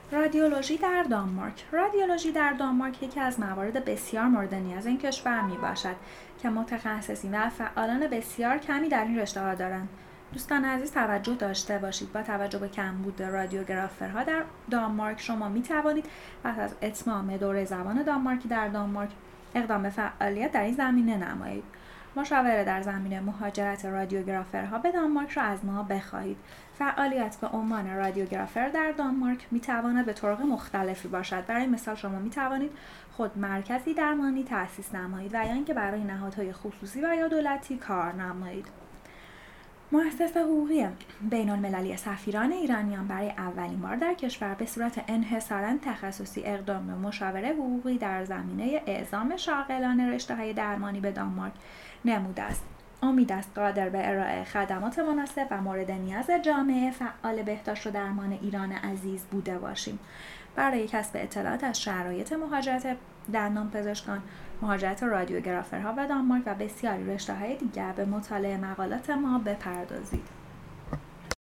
رادیولوژی در دانمارک. رادیولوژی در دانمارک یکی از موارد بسیار مورد نیاز این کشور میباشد که متخصصین و فعالان بسیار کمی در این رشته‌ها دارند. دوستان عزیز توجه داشته باشید، با توجه به کمبود رادیوگرافرها در دانمارک شما می توانید پس از اتمام دوره زبان دانمارکی در دانمارک اقدام به فعالیت در این زمینه نمایید. مشاوره در زمینه مهاجرت رادیوگرافرها به دانمارک را از ما بخواهید. فعالیت به عنوان رادیوگرافر در دانمارک می تواند به طرق مختلفی باشد. برای مثال شما می توانید خود مرکزی درمانی تأسیس نمایید و یا اینکه برای نهادهای خصوصی و یا دولتی کار نمایید. مؤسسه حقوقی بین المللی سفیران ایرانیان برای اولین بار در کشور به صورت انحصاراً تخصصی اقدام به مشاوره حقوقی در زمینه اعزام شاغلان رشته‌های درمانی به دانمارک نموده است. امید است قادر به ارائه خدمات مناسب و مورد نیاز جامعه فعال بهداشت و درمان ایران عزیز بوده باشیم. برای کسب اطلاعات از شرایط مهاجرت دندانپزشکان، مهاجرت رادیوگرافرها به دانمارک و بسیاری رشته‌های دیگر به مطالعه مقالات ما بپردازید.